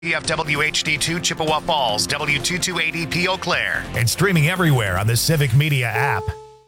WFWHD2 Chippewa Falls, W228EP Eau Claire. And streaming everywhere on the Civic Media app.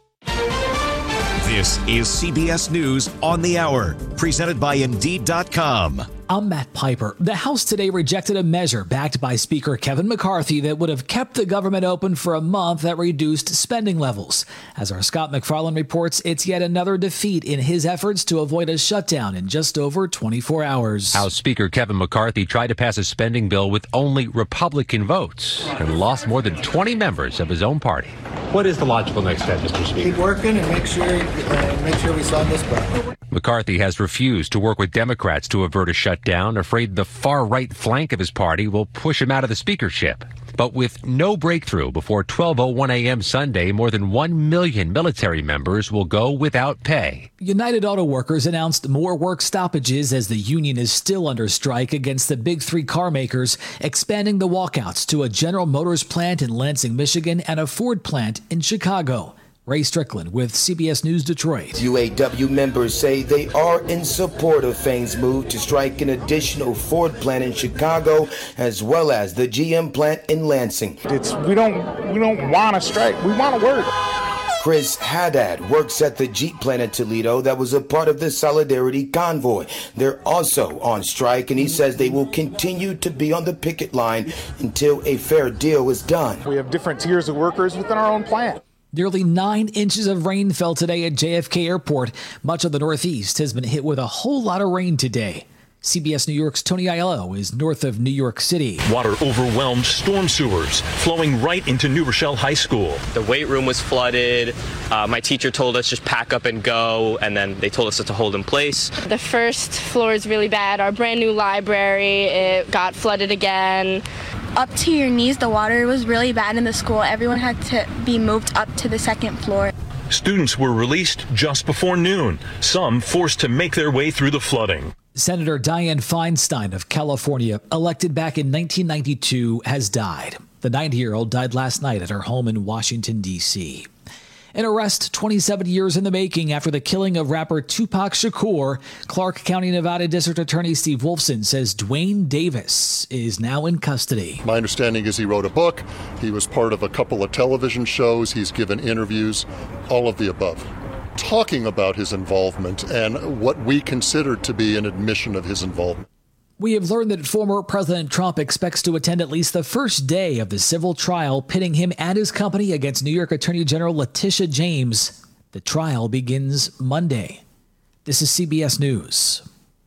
This is CBS News on the Hour, presented by Indeed.com. I'm Matt Piper. The House today rejected a measure backed by Speaker Kevin McCarthy that would have kept the government open for a month at reduced spending levels. As our Scott McFarland reports, it's yet another defeat in his efforts to avoid a shutdown in just over 24 hours. House Speaker Kevin McCarthy tried to pass a spending bill with only Republican votes and lost more than 20 members of his own party. What is the logical next step, Mr. Speaker? Keep working and make sure we solve this problem. McCarthy has refused to work with Democrats to avert a shutdown, afraid the far-right flank of his party will push him out of the speakership. But with no breakthrough before 12:01 a.m. Sunday, more than 1 million military members will go without pay. United Auto Workers announced more work stoppages as the union is still under strike against the big three car makers, expanding the walkouts to a General Motors plant in Lansing, Michigan, and a Ford plant in Chicago. Ray Strickland with CBS News Detroit. UAW members say they are in support of Fain's move to strike an additional Ford plant in Chicago, as well as the GM plant in Lansing. We don't want to strike. We want to work. Chris Haddad works at the Jeep plant in Toledo that was a part of the Solidarity Convoy. They're also on strike, and he says they will continue to be on the picket line until a fair deal is done. We have different tiers of workers within our own plant. Nearly 9 inches of rain fell today at JFK Airport. Much of the Northeast has been hit with a whole lot of rain today. CBS New York's Tony Aiello is north of New York City. Water overwhelmed storm sewers, flowing right into New Rochelle High School. The weight room was flooded. My teacher told us just pack up and go, and then they told us to hold in place. The first floor is really bad. Our brand new library, it got flooded again. Up to your knees, the water was really bad in the school. Everyone had to be moved up to the second floor. Students were released just before noon, some forced to make their way through the flooding. Senator Dianne Feinstein of California, elected back in 1992, has died. The 90-year-old died last night at her home in Washington, D.C. An arrest 27 years in the making after the killing of rapper Tupac Shakur. Clark County, Nevada District Attorney Steve Wolfson says Dwayne Davis is now in custody. My understanding is he wrote a book. He was part of a couple of television shows. He's given interviews, all of the above, talking about his involvement and what we consider to be an admission of his involvement. We have learned that former President Trump expects to attend at least the first day of the civil trial pitting him and his company against New York Attorney General Letitia James. The trial begins Monday. This is CBS News.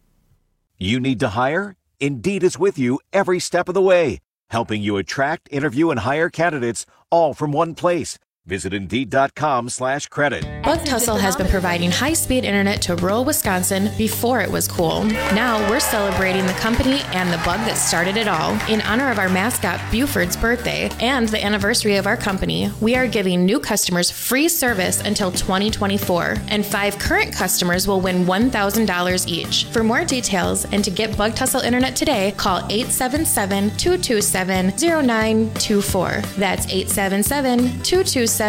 You need to hire? Indeed is with you every step of the way, helping you attract, interview, and hire candidates all from one place. Visit Indeed.com/credit. Bug Tussle has been providing high-speed internet to rural Wisconsin before it was cool. Now we're celebrating the company and the bug that started it all. In honor of our mascot Buford's birthday and the anniversary of our company, we are giving new customers free service until 2024, and 5 current customers will win $1,000 each. For more details and to get Bug Tussle internet today, call 877-227-0924. That's 877-227-0924.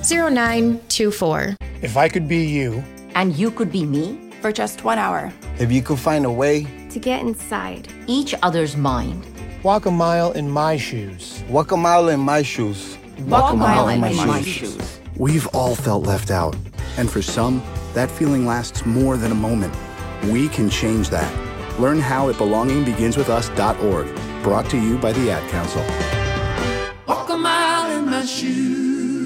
If I could be you, and you could be me for just 1 hour. If you could find a way to get inside each other's mind. Walk a mile in my shoes. Walk a mile in my shoes. Walk a mile in my shoes. We've all felt left out. And for some, that feeling lasts more than a moment. We can change that. Learn how at belongingbeginswithus.org. Brought to you by the Ad Council. Walk a mile in my shoes.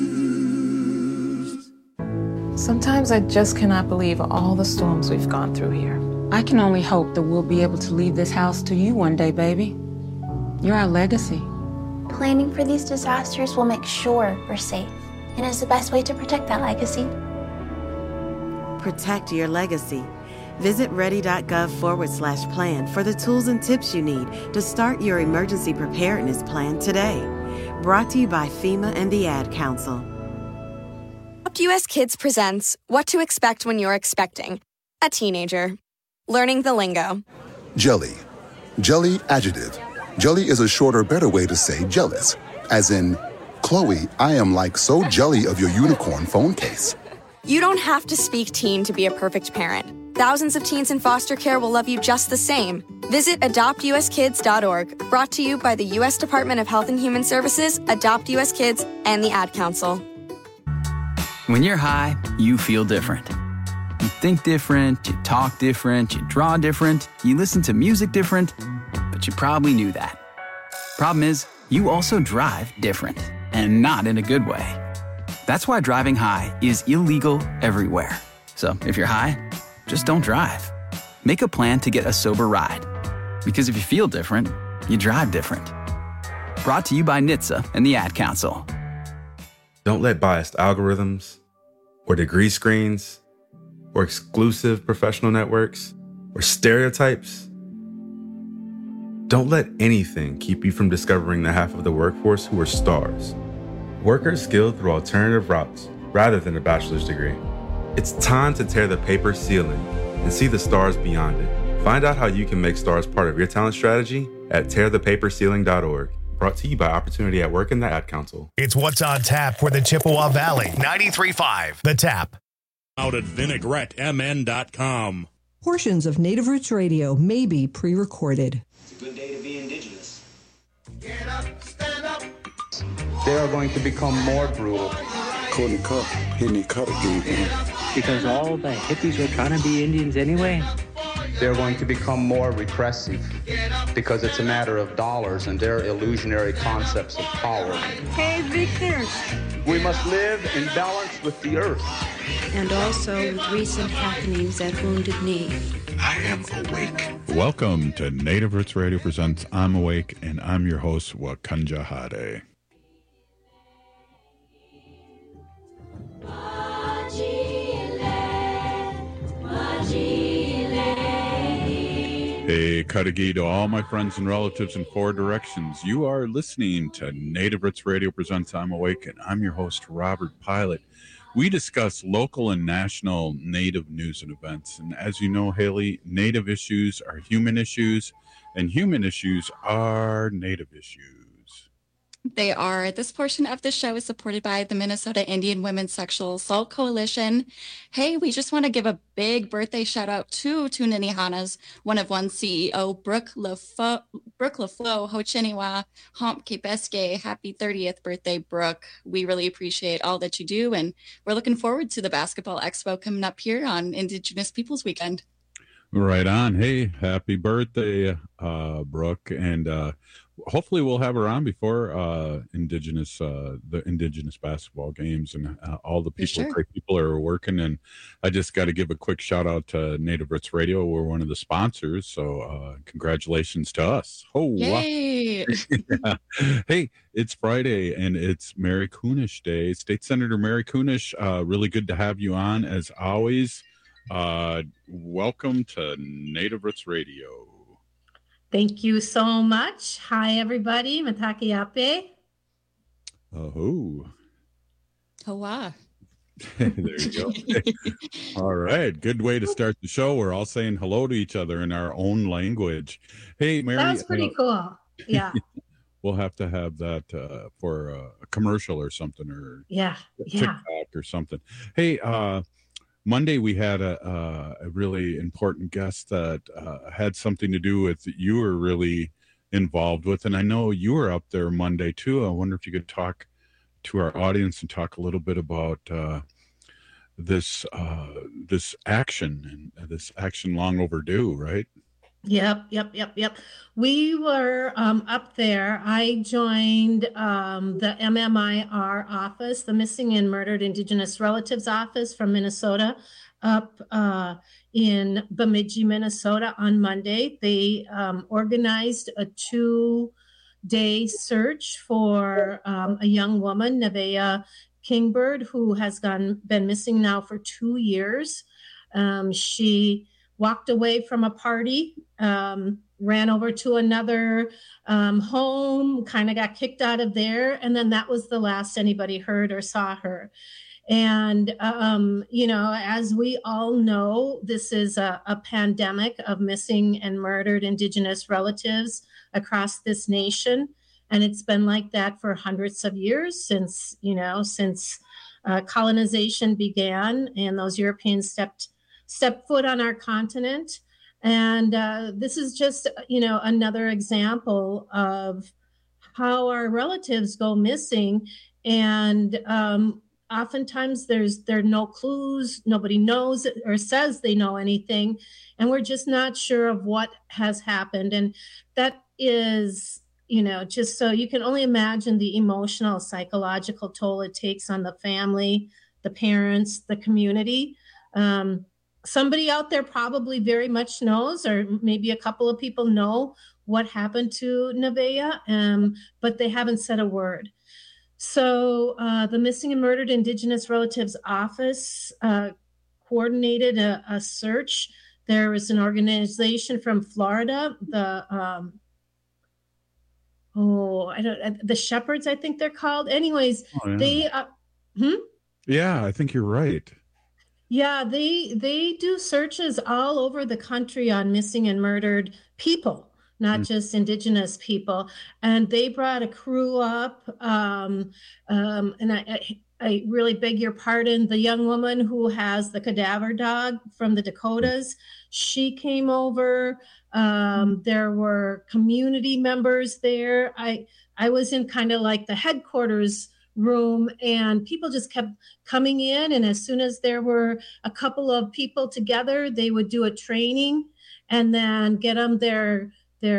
Sometimes I just cannot believe all the storms we've gone through here. I can only hope that we'll be able to leave this house to you one day, baby. You're our legacy. Planning for these disasters will make sure we're safe, and is the best way to protect that legacy. Protect your legacy. Visit ready.gov/plan for the tools and tips you need to start your emergency preparedness plan today. Brought to you by FEMA and the Ad Council. US Kids presents What to Expect When You're Expecting a Teenager. Learning the lingo. Jelly. Jelly adjective. Jelly is a shorter, better way to say jealous. As in, Chloe, I am like so jelly of your unicorn phone case. You don't have to speak teen to be a perfect parent. Thousands of teens in foster care will love you just the same. Visit adoptuskids.org, brought to you by the U.S. Department of Health and Human Services, Adopt U.S. Kids, and the Ad Council. When you're high, you feel different. You think different, you talk different, you draw different, you listen to music different, but you probably knew that. Problem is, you also drive different, and not in a good way. That's why driving high is illegal everywhere. So if you're high, just don't drive. Make a plan to get a sober ride. Because if you feel different, you drive different. Brought to you by NHTSA and the Ad Council. Don't let biased algorithms, or degree screens, or exclusive professional networks, or stereotypes. Don't let anything keep you from discovering the half of the workforce who are stars. Workers skilled through alternative routes rather than a bachelor's degree. It's time to tear the paper ceiling and see the stars beyond it. Find out how you can make stars part of your talent strategy at tearthepaperceiling.org. Brought to you by Opportunity at Work and the Ad Council. It's What's on Tap for the Chippewa Valley. 93.5 The Tap. Out at Vinaigrette.mn.com. Portions of Native Roots Radio may be pre-recorded. It's a good day to be indigenous. Get up, stand up. They are going to become more brutal. Courtney Cup, hitting cut again. Because all the hippies were trying to be Indians anyway. They're going to become more repressive because it's a matter of dollars and their illusionary concepts of power. Hey, Victor. We must live in balance with the earth. And also with recent happenings at Wounded Knee. I am awake. Welcome to Native Roots Radio presents I'm Awake, and I'm your host, Wakanja Hade. Hey, Cudahy to all my friends and relatives in four directions. You are listening to Native Roots Radio presents I'm Awake, and I'm your host, Robert Pilot. We discuss local and national Native news and events. And as you know, Haley, Native issues are human issues, and human issues are Native issues. They are. This portion of the show is supported by the Minnesota Indian Women's Sexual Assault Coalition. Hey, we just want to give a big birthday shout out to Tuninihanas, one of one CEO, Brooke LaFleur, Hochiniwa, Hump Kepeske. Happy 30th birthday, Brooke. We really appreciate all that you do, and we're looking forward to the Basketball Expo coming up here on Indigenous Peoples Weekend. Right on. Hey, happy birthday, Brooke. And hopefully we'll have her on before the Indigenous basketball games, and all the people, sure. Great people are working. And I just got to give a quick shout out to Native Roots Radio. We're one of the sponsors. So congratulations to us. Oh, yay. Yeah. Hey, it's Friday and it's Mary Kunesh Day. State Senator Mary Kunesh, really good to have you on as always. Welcome to Native Roots Radio. Thank you so much. Hi, everybody. Mataki Ape. Oh. Hoa. There you go. All right. Good way to start the show. We're all saying hello to each other in our own language. Hey, Mary. That was pretty cool. Yeah. We'll have to have that for a commercial or something, or TikTok or something. Hey, Monday we had a really important guest that had something to do with that you were really involved with, and I know you were up there Monday too. I wonder if you could talk to our audience and talk a little bit about this action long overdue, right? Yep. We were up there. I joined the MMIR office, the Missing and Murdered Indigenous Relatives office from Minnesota, up in Bemidji, Minnesota on Monday. They organized a 2-day search for a young woman, Nevaeh Kingbird, who has been missing now for 2 years. She walked away from a party, ran over to another home, kind of got kicked out of there. And then that was the last anybody heard or saw her. And, as we all know, this is a pandemic of missing and murdered Indigenous relatives across this nation. And it's been like that for hundreds of years since colonization began and those Europeans stepped foot on our continent. And this is just, another example of how our relatives go missing. And oftentimes there are no clues. Nobody knows or says they know anything. And we're just not sure of what has happened. And that is, just so you can only imagine the emotional, psychological toll it takes on the family, the parents, the community. Somebody out there probably very much knows, or maybe a couple of people know what happened to Nevaeh, but they haven't said a word. So the Missing and Murdered Indigenous Relatives Office coordinated a search. There was an organization from Florida, the Shepherds, I think they're called. Anyways, they Yeah, I think you're right. Yeah, they do searches all over the country on missing and murdered people, not just Indigenous people. And they brought a crew up. And I really beg your pardon, the young woman who has the cadaver dog from the Dakotas, she came over. There were community members there. I was in kind of like the headquarters room, and people just kept coming in, and as soon as there were a couple of people together, they would do a training and then get them their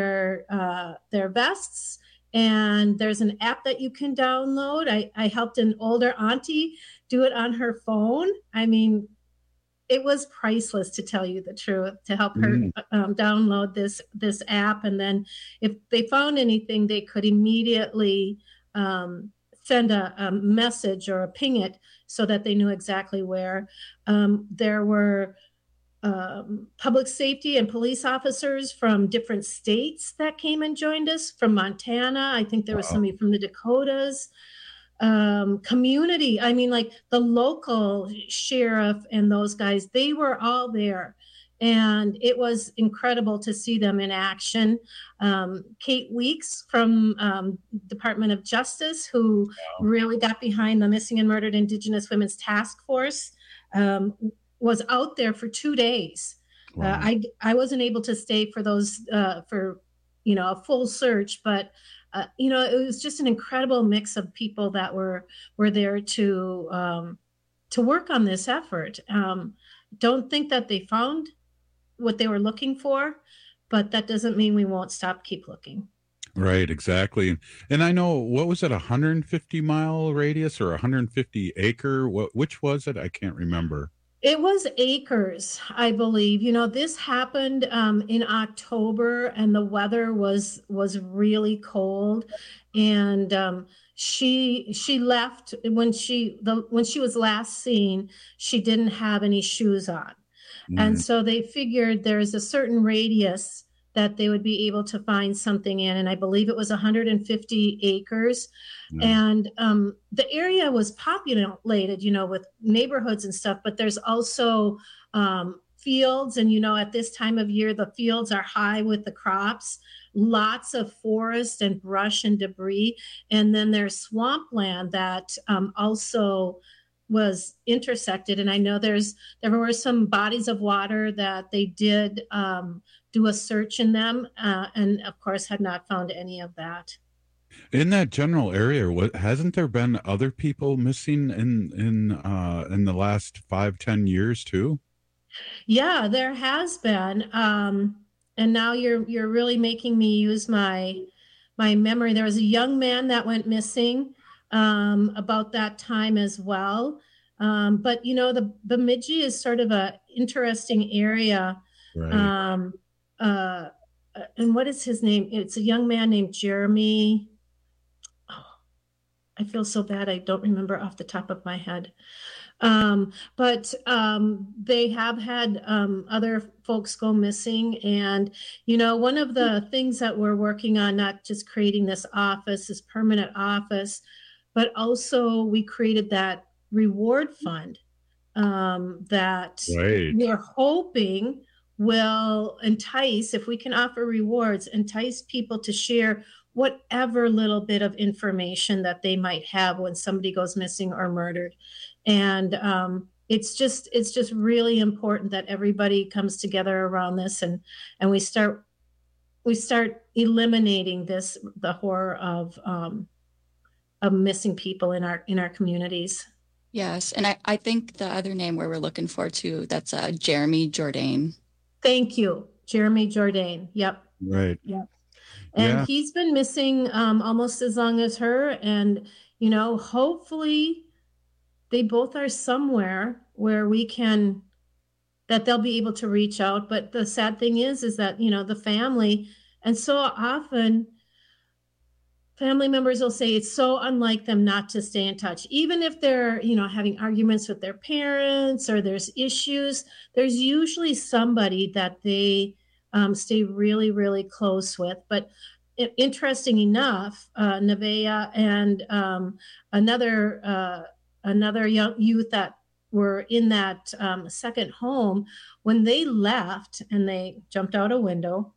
vests. And there's an app that you can download. I helped an older auntie do it on her phone. I mean, it was priceless, to tell you the truth, to help her download this app, and then if they found anything, they could immediately send a message or ping it so that they knew exactly where. There were public safety and police officers from different states that came and joined us, from Montana. I think there was somebody from the Dakotas. Community, I mean, like the local sheriff and those guys, they were all there. And it was incredible to see them in action. Kate Weeks from Department of Justice, who really got behind the Missing and Murdered Indigenous Women's Task Force, was out there for 2 days. Wow. I wasn't able to stay for those, a full search, but it was just an incredible mix of people that were there to work on this effort. Don't think that they found what they were looking for, but that doesn't mean we won't keep looking. Right, exactly. And I know, what was it, 150-mile radius or 150-acre? Which was it? I can't remember. It was acres, I believe. This happened in October, and the weather was really cold. And she left when she was last seen. She didn't have any shoes on. And so they figured there's a certain radius that they would be able to find something in. And I believe it was 150 acres. And the area was populated, with neighborhoods and stuff, but there's also fields. And, at this time of year, the fields are high with the crops, lots of forest and brush and debris. And then there's swampland that also was intersected. And I know there were some bodies of water that they did do a search in them, and of course had not found any of that. In that general area, hasn't there been other people missing in the last 5-10 years too? Yeah, there has been. And now you're really making me use my memory. There was a young man that went missing about that time as well. But the Bemidji is sort of a interesting area. Right. And what is his name? It's a young man named Jeremy. Oh, I feel so bad. I don't remember off the top of my head. But they have had other folks go missing. And, one of the things that we're working on, not just creating this permanent office, but also we created that reward fund that we're hoping will entice, if we can offer rewards, entice people to share whatever little bit of information that they might have when somebody goes missing or murdered. And, it's just really important that everybody comes together around this, and we start eliminating the horror of missing people in our communities. Yes, and I think the other name we're looking for too, that's Jeremy Jourdain. Thank you, Jeremy Jourdain. Yep. Right. Yep. And he's been missing almost as long as her, and hopefully they both are somewhere where that they'll be able to reach out. But the sad thing is that the family, and so often family members will say it's so unlike them not to stay in touch. Even if they're, having arguments with their parents or there's issues, there's usually somebody that they stay really, really close with. But interesting enough, Nevaeh and another young youth that were in that second home, when they left and they jumped out a window,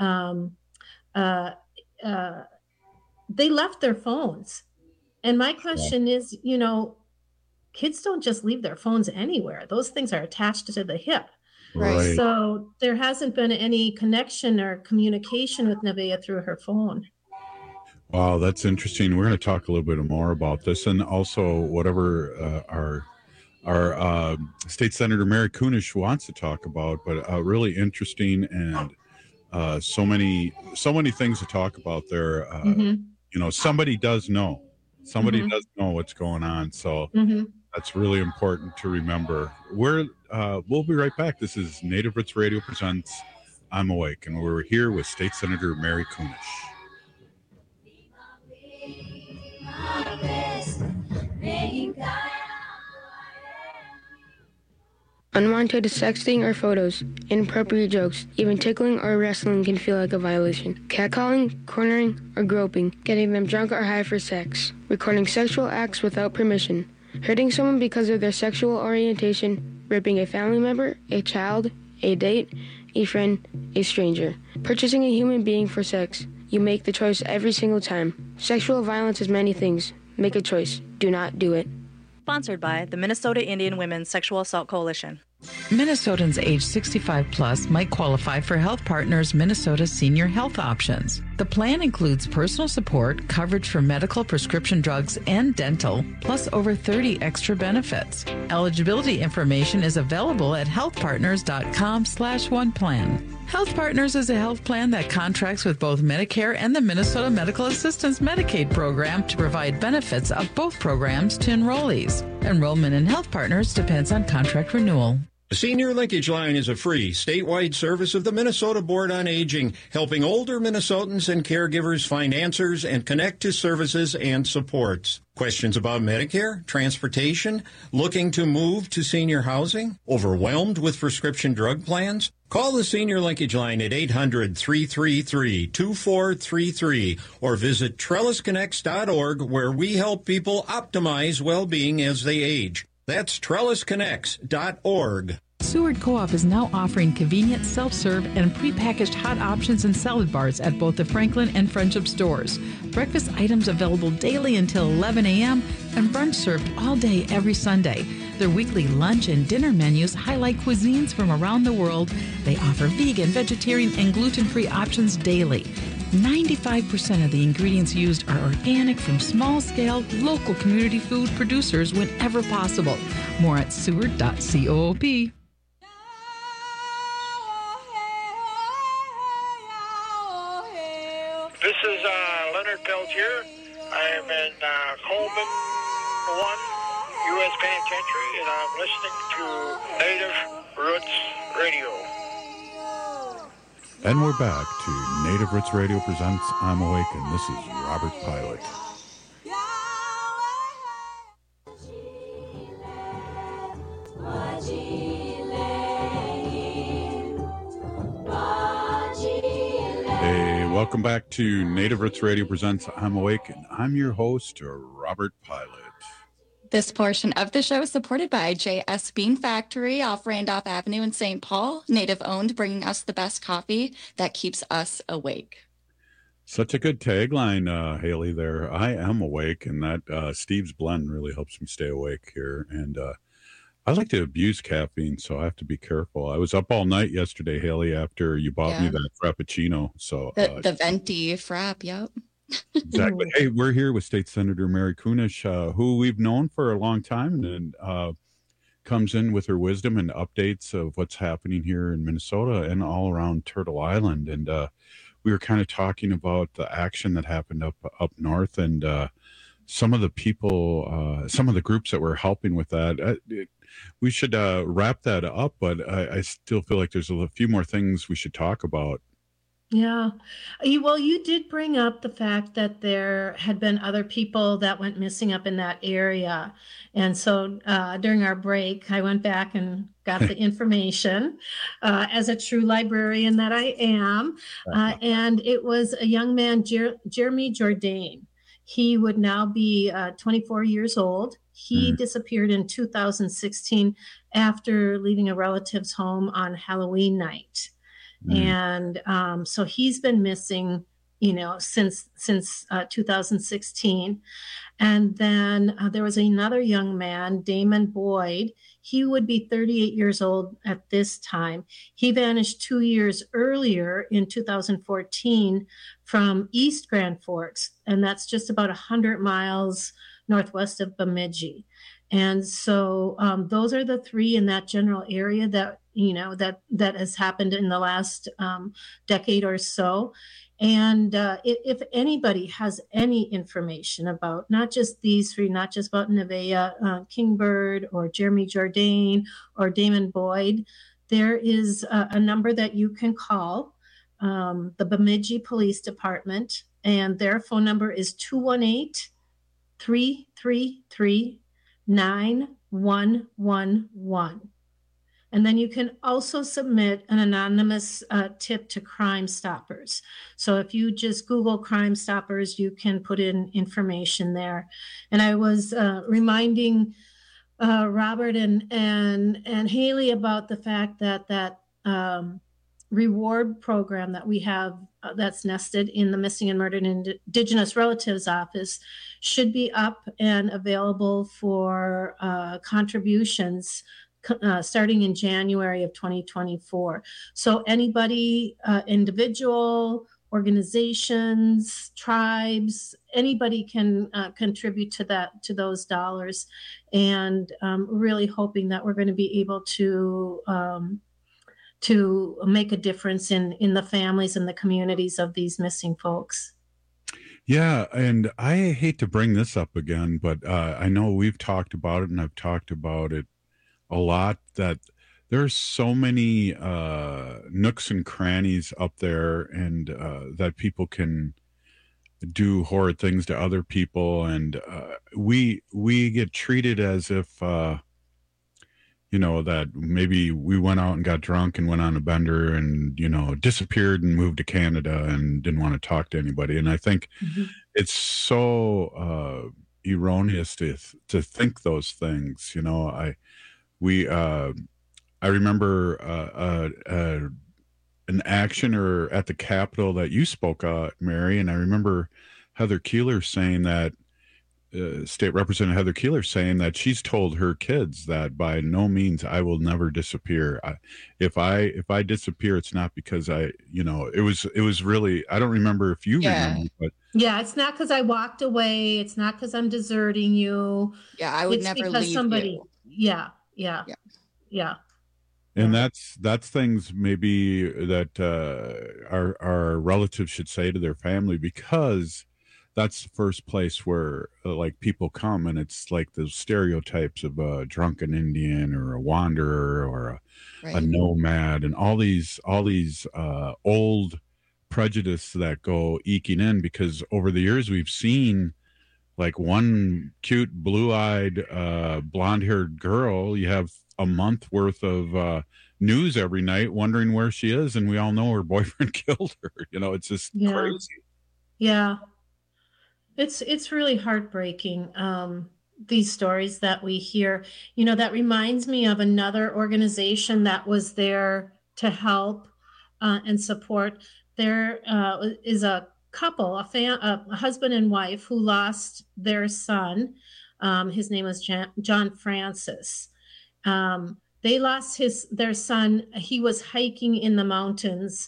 they left their phones. And my question is, kids don't just leave their phones anywhere. Those things are attached to the hip. Right. So there hasn't been any connection or communication with Nevaeh through her phone. Wow, that's interesting. We're going to talk a little bit more about this, and also whatever our State Senator Mary Kunesh wants to talk about. But really interesting, and so many things to talk about there. Somebody does know. Somebody does know what's going on. So that's really important to remember. We'll be right back. This is Native Roots Radio presents I'm Awake, and we're here with State Senator Mary Kunesh. Unwanted sexting or photos, inappropriate jokes, even tickling or wrestling can feel like a violation. Catcalling, cornering, or groping, getting them drunk or high for sex, recording sexual acts without permission, hurting someone because of their sexual orientation, raping a family member, a child, a date, a friend, a stranger, purchasing a human being for sex. You make the choice every single time. Sexual violence is many things. Make a choice. Do not do it. Sponsored by the Minnesota Indian Women's Sexual Assault Coalition. Minnesotans age 65 plus might qualify for Health Partners Minnesota Senior Health Options. The plan includes personal support, coverage for medical, prescription drugs, and dental, plus over 30 extra benefits. Eligibility information is available at healthpartners.com/oneplan. Health Partners is a health plan that contracts with both Medicare and the Minnesota Medical Assistance Medicaid program to provide benefits of both programs to enrollees. Enrollment in Health Partners depends on contract renewal. The Senior Linkage Line is a free, statewide service of the Minnesota Board on Aging, helping older Minnesotans and caregivers find answers and connect to services and supports. Questions about Medicare, transportation, looking to move to senior housing, overwhelmed with prescription drug plans? Call the Senior Linkage Line at 800-333-2433 or visit trellisconnects.org, where we help people optimize well-being as they age. That's trellisconnects.org. Seward Co-op is now offering convenient self-serve and prepackaged hot options and salad bars at both the Franklin and Friendship stores. Breakfast items available daily until 11 a.m. and brunch served all day every Sunday. Their weekly lunch and dinner menus highlight cuisines from around the world. They offer vegan, vegetarian, and gluten-free options daily. 95% of the ingredients used are organic from small-scale, local community food producers whenever possible. More at seward.coop. This is Leonard Peltier. I am in Coleman 1 U.S. Penitentiary, and I'm listening to Native Roots Radio. And we're back to Native Roots Radio presents I'm Awake, and this is Robert Pilot. Hey, welcome back to Native Roots Radio presents I'm Awake, and I'm your host, Robert Pilot. This portion of the show is supported by J.S. Bean Factory off Randolph Avenue in St. Paul, native owned, bringing us the best coffee that keeps us awake. Such a good tagline, Haley, there. I am awake, and that Steve's blend really helps me stay awake here. And I like to abuse caffeine, so I have to be careful. I was up all night yesterday, Haley, after you bought me that Frappuccino. So the venti frap, yep. Exactly. Hey, we're here with State Senator Mary Kunesh, who we've known for a long time, and comes in with her wisdom and updates of what's happening here in Minnesota and all around Turtle Island. And we were kind of talking about the action that happened up north, and some of the people, some of the groups that were helping with that. We should wrap that up, but I still feel like there's a few more things we should talk about. Yeah. Well, you did bring up the fact that there had been other people that went missing up in that area. And so during our break, I went back and got the information as a true librarian that I am. And it was a young man, Jeremy Jourdain. He would now be 24 years old. He disappeared in 2016 after leaving a relative's home on Halloween night. And so he's been missing, since 2016. And then there was another young man, Damon Boyd. He would be 38 years old at this time. He vanished 2 years earlier in 2014 from East Grand Forks, and that's just about 100 miles northwest of Bemidji. And so those are the three in that general area that has happened in the last decade or so. And if anybody has any information about not just these three, not just about Nevaeh Kingbird or Jeremy Jourdain or Damon Boyd, there is a number that you can call, the Bemidji Police Department, and their phone number is 218-333-9111. And then you can also submit an anonymous tip to Crime Stoppers. So if you just Google Crime Stoppers, you can put in information there. And I was reminding Robert and Haley about the fact that reward program that we have that's nested in the Missing and Murdered Indigenous Relatives Office should be up and available for contributions starting in January of 2024. So anybody, individual, organizations, tribes, anybody can contribute to those dollars, and really hoping that we're going to be able to make a difference in the families and the communities of these missing folks. Yeah, and I hate to bring this up again, but I know we've talked about it, and I've talked about it a lot, that there's so many nooks and crannies up there, and that people can do horrid things to other people, and we get treated as if that maybe we went out and got drunk and went on a bender and disappeared and moved to Canada and didn't want to talk to anybody. And I think it's so erroneous to think those things. I remember an action or at the Capitol that you spoke Mary, and I remember Heather Keeler saying that, State Representative Heather Keeler saying that she's told her kids that by no means I will never disappear. If I disappear, it's not because it was really, I don't remember if you remember, but yeah, it's not because I walked away. It's not because I'm deserting you. Yeah, I would never leave somebody. You. Yeah. And that's things maybe that our relatives should say to their family, because that's the first place where people come, and it's like those stereotypes of a drunken Indian or a wanderer or a nomad, and all these old prejudice that go eking in, because over the years we've seen one cute blue-eyed blonde-haired girl, you have a month worth of news every night wondering where she is, and we all know her boyfriend killed her. It's just crazy. Yeah. It's really heartbreaking, these stories that we hear. That reminds me of another organization that was there to help and support. There is a couple, a husband and wife, who lost their son. His name was John Francis. They lost their son. He was hiking in the mountains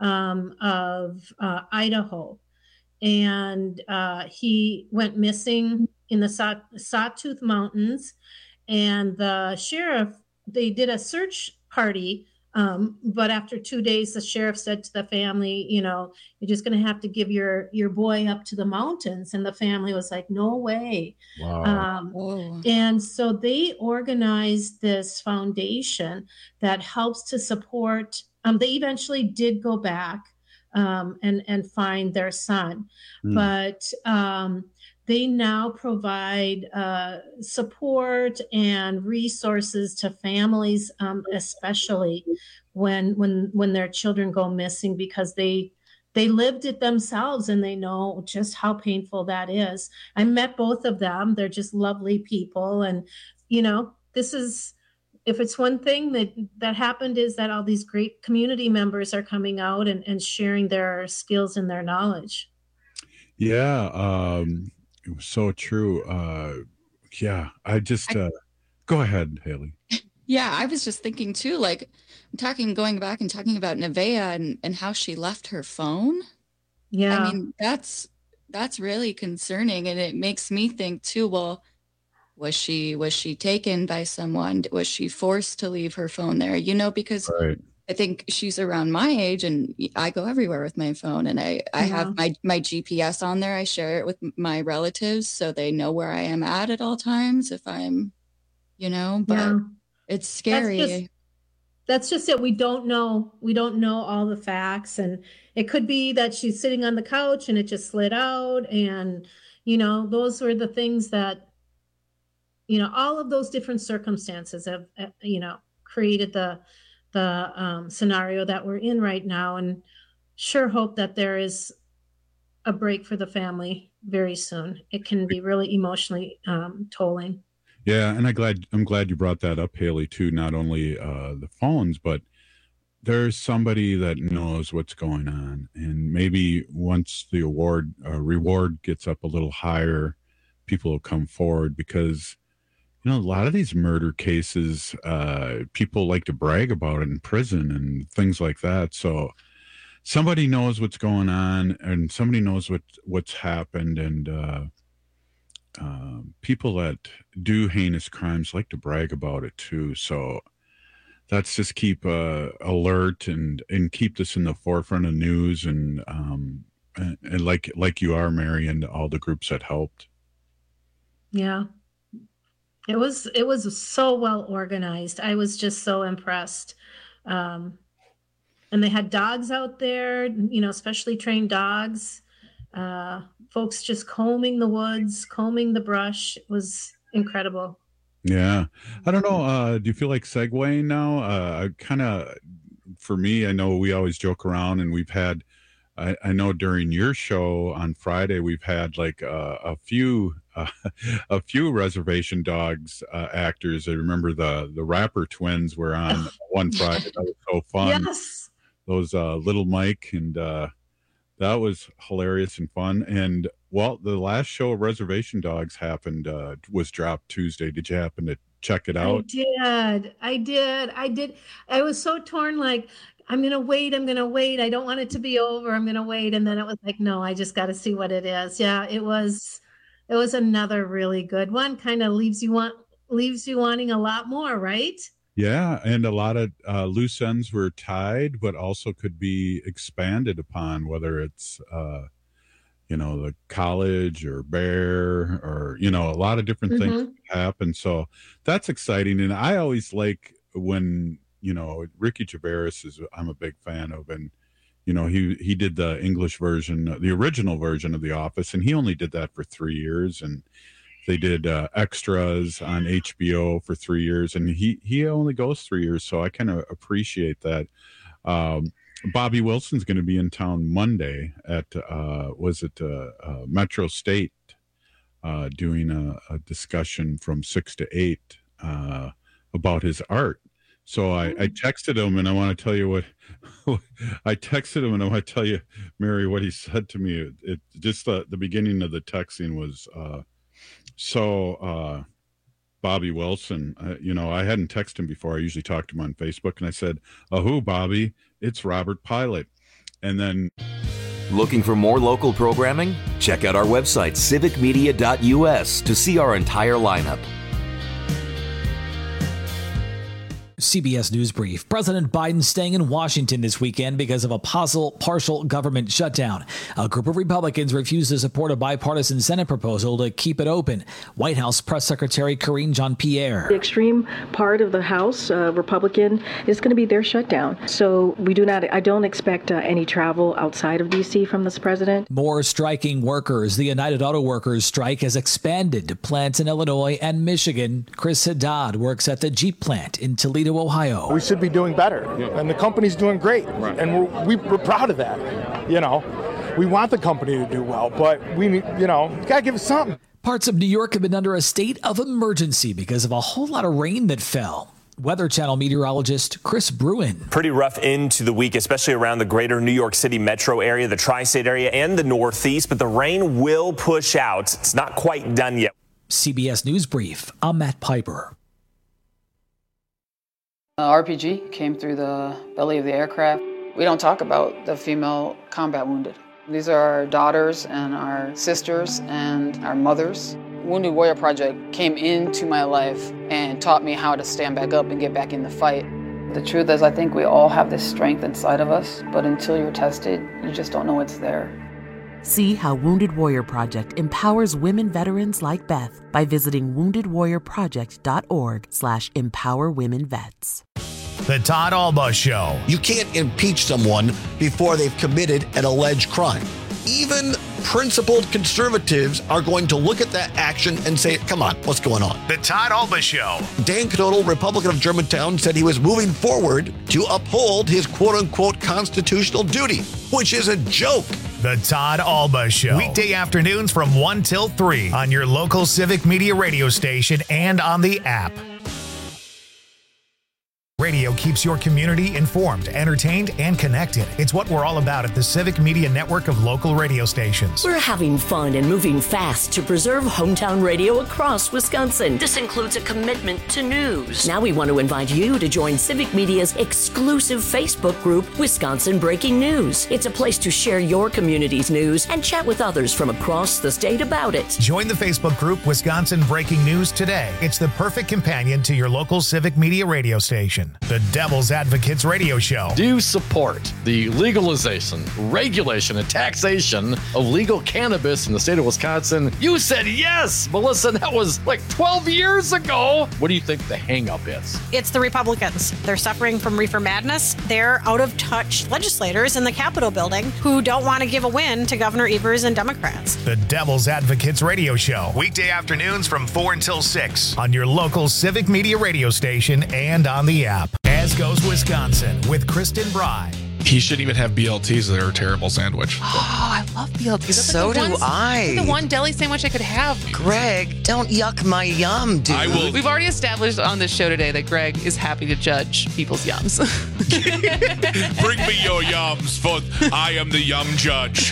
of Idaho, and he went missing in the Sawtooth Mountains. And the sheriff, they did a search party, but after 2 days, the sheriff said to the family, you're just going to have to give your boy up to the mountains. And the family was like, no way. Wow. And so they organized this foundation that helps to support. They eventually did go back and find their son, but they now provide support and resources to families, especially when their children go missing, because they lived it themselves and they know just how painful that is. I met both of them. They're just lovely people. And, this is, if it's one thing that happened, is that all these great community members are coming out and sharing their skills and their knowledge. Yeah. It was so true. I just go ahead, Haley. Yeah, I was just thinking too, like going back and talking about Nevaeh and how she left her phone. Yeah. I mean, that's really concerning. And it makes me think too, well, was she taken by someone? Was she forced to leave her phone there? Because right. I think she's around my age and I go everywhere with my phone, and I have my GPS on there. I share it with my relatives so they know where I am at all times if I'm, but it's scary. That's just it. We don't know all the facts, and it could be that she's sitting on the couch and it just slid out. And, those were the things that, all of those different circumstances have, created the scenario that we're in right now, and sure hope that there is a break for the family very soon. It can be really emotionally tolling. Yeah, and I'm glad you brought that up, Haley, too. Not only the phones, but there's somebody that knows what's going on, and maybe once the reward gets up a little higher, people will come forward, because a lot of these murder cases, people like to brag about it in prison and things like that. So somebody knows what's going on, and somebody knows what's happened. And people that do heinous crimes like to brag about it too. So let's just keep alert and keep this in the forefront of news, and like you are, Mary, and all the groups that helped. Yeah. It was so well organized. I was just so impressed. And they had dogs out there, specially trained dogs, folks just combing the woods, combing the brush. It was incredible. Yeah. I don't know. Do you feel like segueing now? For me, I know we always joke around, and we've had, I know during your show on Friday, we've had like a few Reservation Dogs actors. I remember the Rapper Twins were on one Friday. That was so fun. Yes. Those Little Mike, and that was hilarious and fun. And well, the last show of Reservation Dogs was dropped Tuesday. Did you happen to check it out? I did. I was so torn, like, I'm going to wait. I don't want it to be over. I'm going to wait. And then it was like, no, I just got to see what it is. Yeah, it was another really good one. Kind of leaves you wanting a lot more, right? Yeah. And a lot of loose ends were tied, but also could be expanded upon, whether it's, the college or Bear, or, a lot of different things happen. So that's exciting. And I always like when, Ricky Gervais I'm a big fan of, and, he did the English version, the original version of The Office, and he only did that for 3 years. And they did extras on HBO for 3 years, and he only goes 3 years. So I kind of appreciate that. Bobby Wilson's going to be in town Monday at, Metro State, doing a discussion from 6 to 8 about his art. So I texted him, and I want to tell you Mary, what he said to me. It just the beginning of the texting was, Bobby Wilson. I hadn't texted him before. I usually talk to him on Facebook, and I said, "Who, Bobby? It's Robert Pilot." And then, looking for more local programming? Check out our website, civicmedia.us, to see our entire lineup. CBS News Brief. President Biden staying in Washington this weekend because of a partial government shutdown. A group of Republicans refused to support a bipartisan Senate proposal to keep it open. White House Press Secretary Karine Jean-Pierre. The extreme part of the House, Republican, is going to be their shutdown. So I don't expect any travel outside of D.C. from this president. More striking workers. The United Auto Workers strike has expanded to plants in Illinois and Michigan. Chris Haddad works at the Jeep plant in Toledo, Ohio. We should be doing better, and the company's doing great, and we're proud of that. We want the company to do well, but we gotta give it something. Parts of New York have been under a state of emergency because of a whole lot of rain that fell. Weather Channel meteorologist Chris Bruin. Pretty rough end to the week, especially around the greater New York City metro area, the tri-state area, and the Northeast, but the rain will push out. It's not quite done yet. CBS News Brief. I'm Matt Piper. RPG came through the belly of the aircraft. We don't talk about the female combat wounded. These are our daughters and our sisters and our mothers. Wounded Warrior Project came into my life and taught me how to stand back up and get back in the fight. The truth is, I think we all have this strength inside of us, but until you're tested, you just don't know it's there. See how Wounded Warrior Project empowers women veterans like Beth by visiting woundedwarriorproject.org/empowerwomenvets. The Todd Alba Show. You can't impeach someone before they've committed an alleged crime. Even principled conservatives are going to look at that action and say, come on, what's going on? The Todd Alba Show. Dan Knodel, Republican of Germantown, said he was moving forward to uphold his quote-unquote constitutional duty, which is a joke. The Todd Alba Show. Weekday afternoons from 1 till 3 on your local Civic Media radio station and on the app. Radio keeps your community informed, entertained, and connected. It's what we're all about at the Civic Media network of local radio stations. We're having fun and moving fast to preserve hometown radio across Wisconsin. This includes a commitment to news. Now we want to invite you to join Civic Media's exclusive Facebook group, Wisconsin Breaking News. It's a place to share your community's news and chat with others from across the state about it. Join the Facebook group, Wisconsin Breaking News today. It's the perfect companion to your local Civic Media radio station. The Devil's Advocates Radio Show. Do you support the legalization, regulation, and taxation of legal cannabis in the state of Wisconsin? You said yes, Melissa. That was like 12 years ago. What do you think the hang-up is? It's the Republicans. They're suffering from reefer madness. They're out-of-touch legislators in the Capitol building who don't want to give a win to Governor Evers and Democrats. The Devil's Advocates Radio Show. Weekday afternoons from 4 until 6 on your local Civic Media radio station and on the app. As Goes Wisconsin with Kristen Bry. He shouldn't even have BLTs. They're a terrible sandwich. Oh, I love BLTs. So do I. The one deli sandwich I could have. Greg, don't yuck my yum, dude. I will. We've already established on this show today that Greg is happy to judge people's yums. Bring me your yums, for I am the yum judge.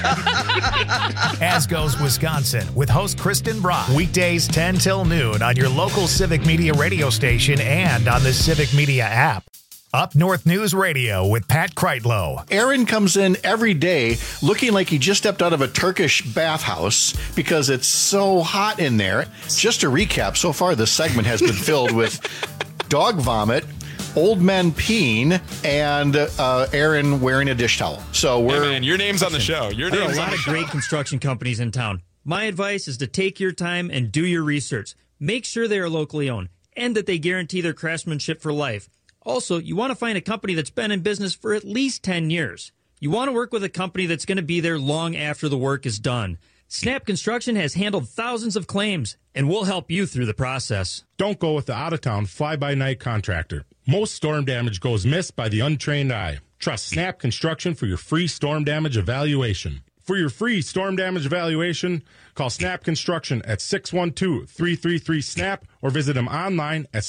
As Goes Wisconsin with host Kristen Bry. Weekdays 10 till noon on your local Civic Media radio station and on the Civic Media app. Up North News Radio with Pat Kreitlow. Aaron comes in every day looking like he just stepped out of a Turkish bathhouse because it's so hot in there. Just to recap, so far this segment has been filled with dog vomit, old men peeing, and Aaron wearing a dish towel. So we're... Hey man, your name's on the show. There are a lot of great construction companies in town. My advice is to take your time and do your research. Make sure they are locally owned and that they guarantee their craftsmanship for life. Also, you want to find a company that's been in business for at least 10 years. You want to work with a company that's going to be there long after the work is done. Snap Construction has handled thousands of claims, and we'll help you through the process. Don't go with the out-of-town fly-by-night contractor. Most storm damage goes missed by the untrained eye. Trust Snap Construction for your free storm damage evaluation. For your free storm damage evaluation, call Snap Construction at 612-333-SNAP or visit them online at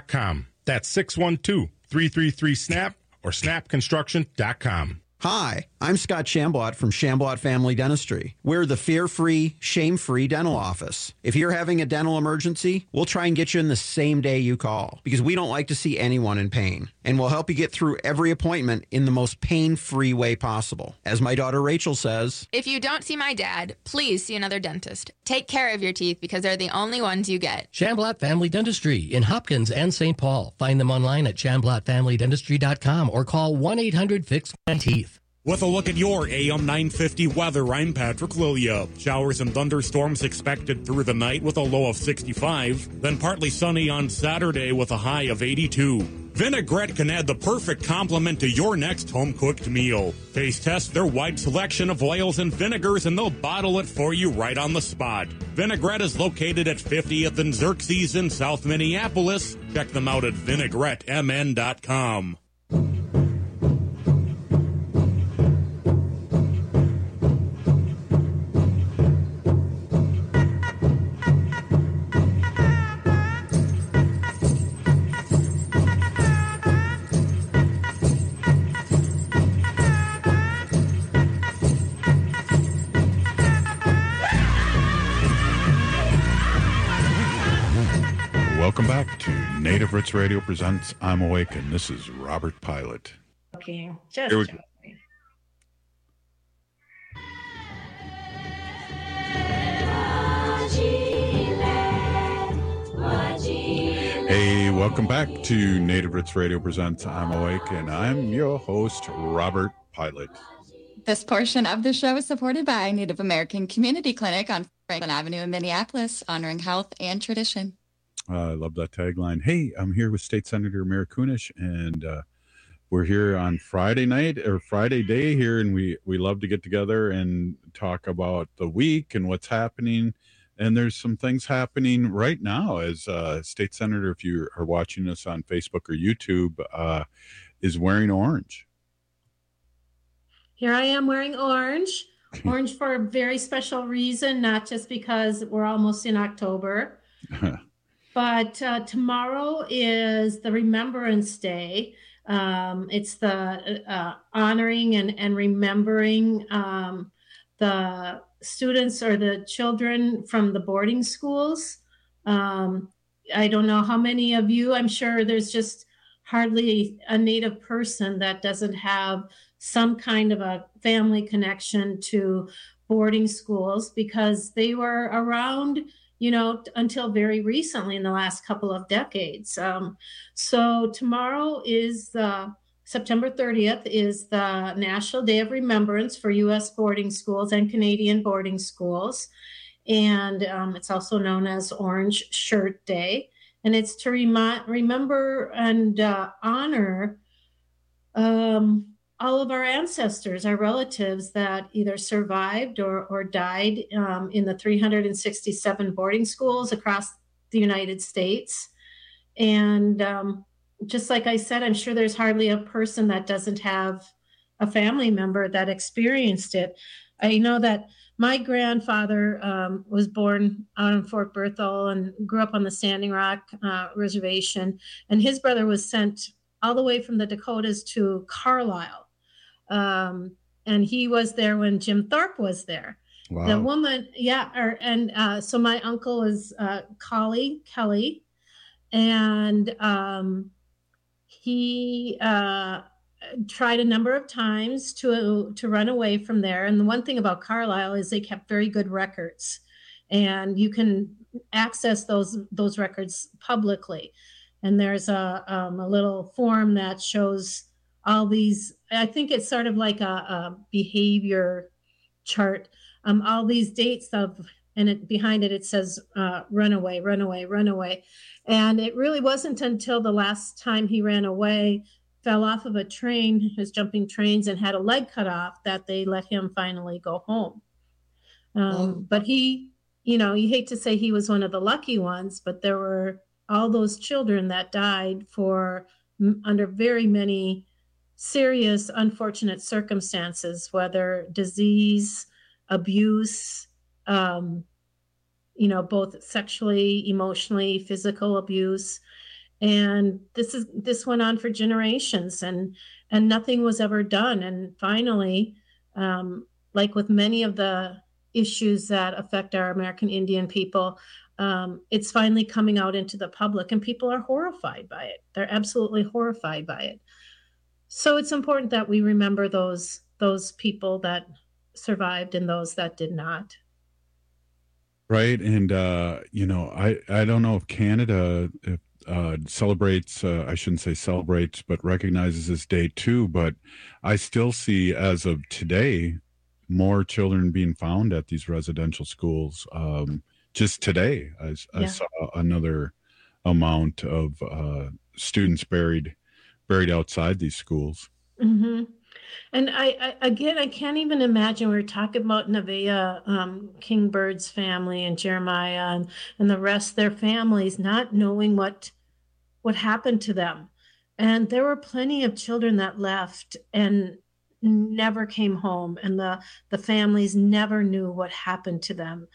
snapconstruction.com. That's 612-333-SNAP or snapconstruction.com. Hi, I'm Scott Shambot from Shambot Family Dentistry. We're the fear-free, shame-free dental office. If you're having a dental emergency, we'll try and get you in the same day you call because we don't like to see anyone in pain. And we'll help you get through every appointment in the most pain-free way possible. As my daughter Rachel says, if you don't see my dad, please see another dentist. Take care of your teeth because they're the only ones you get. Shamblat Family Dentistry in Hopkins and St. Paul. Find them online at shamblatfamilydentistry.com or call 1-800-FIX-MY-TEETH. With a look at your AM 950 weather, I'm Patrick Lilia. Showers and thunderstorms expected through the night with a low of 65. Then partly sunny on Saturday with a high of 82. Vinaigrette can add the perfect complement to your next home-cooked meal. Taste test their wide selection of oils and vinegars, and they'll bottle it for you right on the spot. Vinaigrette is located at 50th and Xerxes in South Minneapolis. Check them out at vinaigrettemn.com. Welcome back to Native Roots Radio presents I'm Awake, and this is Robert Pilot. Okay, Here we go. Hey, welcome back to Native Roots Radio presents I'm Awake, and I'm your host, Robert Pilot. This portion of the show is supported by Native American Community Clinic on Franklin Avenue in Minneapolis, honoring health and tradition. I love that tagline. Hey, I'm here with State Senator Mayor Kunish, and we're here on Friday night or Friday day here, and we love to get together and talk about the week and what's happening. And there's some things happening right now as State Senator, if you are watching us on Facebook or YouTube, is wearing orange. Here I am wearing orange. Orange for a very special reason, not just because we're almost in October. But tomorrow is the Remembrance Day. It's the honoring and remembering the students or the children from the boarding schools. I don't know how many of you, I'm sure there's just hardly a Native person that doesn't have some kind of a family connection to boarding schools because they were around, you know, until very recently in the last couple of decades. So tomorrow is September 30th is the National Day of Remembrance for U.S. boarding schools and Canadian boarding schools. And it's also known as Orange Shirt Day. And it's to remember and honor all of our ancestors, our relatives that either survived or died in the 367 boarding schools across the United States. And just like I said, I'm sure there's hardly a person that doesn't have a family member that experienced it. I know that my grandfather was born out in Fort Berthold and grew up on the Standing Rock Reservation. And his brother was sent all the way from the Dakotas to Carlisle. And he was there when Jim Thorpe was there. Wow. The woman, so my uncle is Collie Kelly, and he tried a number of times to run away from there. And the one thing about Carlisle is they kept very good records, and you can access those records publicly. And there's a little form that shows all these, I think it's sort of like a behavior chart, all these dates behind it says run away, run away, run away. And it really wasn't until the last time he ran away, fell off of a train, he was jumping trains and had a leg cut off, that they let him finally go home. But he, you hate to say he was one of the lucky ones, but there were all those children that died under very many serious, unfortunate circumstances, whether disease, abuse, both sexually, emotionally, physical abuse. And this went on for generations, and nothing was ever done. And finally, Like with many of the issues that affect our American Indian people, it's finally coming out into the public, and people are horrified by it. They're absolutely horrified by it. So it's important that we remember those people that survived and those that did not. Right. And, I don't know if Canada celebrates, I shouldn't say celebrates, but recognizes this day too. But I still see, as of today, more children being found at these residential schools. Just today, I saw another amount of students buried outside these schools. Mm-hmm. And I can't even imagine. We were talking about Nevaeh Kingbird's family and Jeremiah and the rest of their families not knowing what happened to them. And there were plenty of children that left and never came home, and the families never knew what happened to them.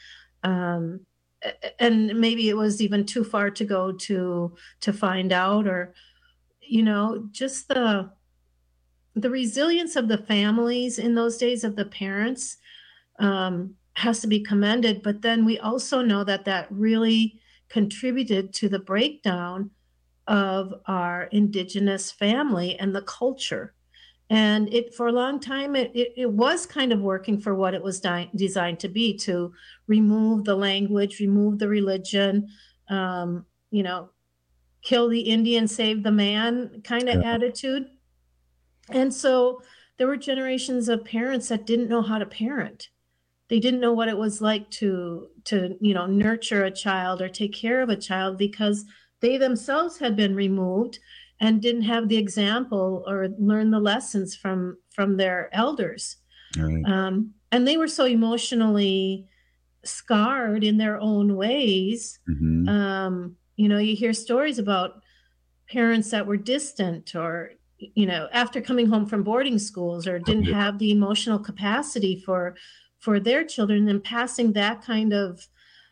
And maybe it was even too far to go to find out, or, just the resilience of the families in those days, of the parents, has to be commended. But then we also know that really contributed to the breakdown of our Indigenous family and the culture. And for a long time, it was kind of working for what it was designed to be, to remove the language, remove the religion, kill the Indian, save the man kind of attitude. And so there were generations of parents that didn't know how to parent. They didn't know what it was like to nurture a child or take care of a child, because they themselves had been removed and didn't have the example or learn the lessons from their elders. Right. And they were so emotionally scarred in their own ways. Mm-hmm. You hear stories about parents that were distant, or after coming home from boarding schools, or didn't have the emotional capacity for their children, and passing that kind of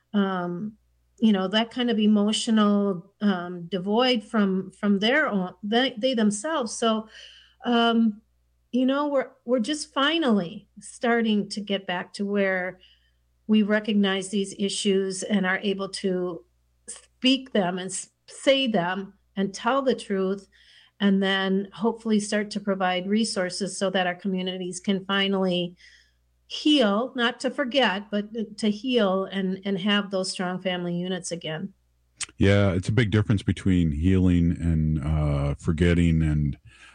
emotional devoid from their own, they themselves. So we're just finally starting to get back to where we recognize these issues and are able to speak them and say them and tell the truth, and then hopefully start to provide resources so that our communities can finally heal, not to forget, but to heal and have those strong family units again. Yeah, it's a big difference between healing and forgetting. And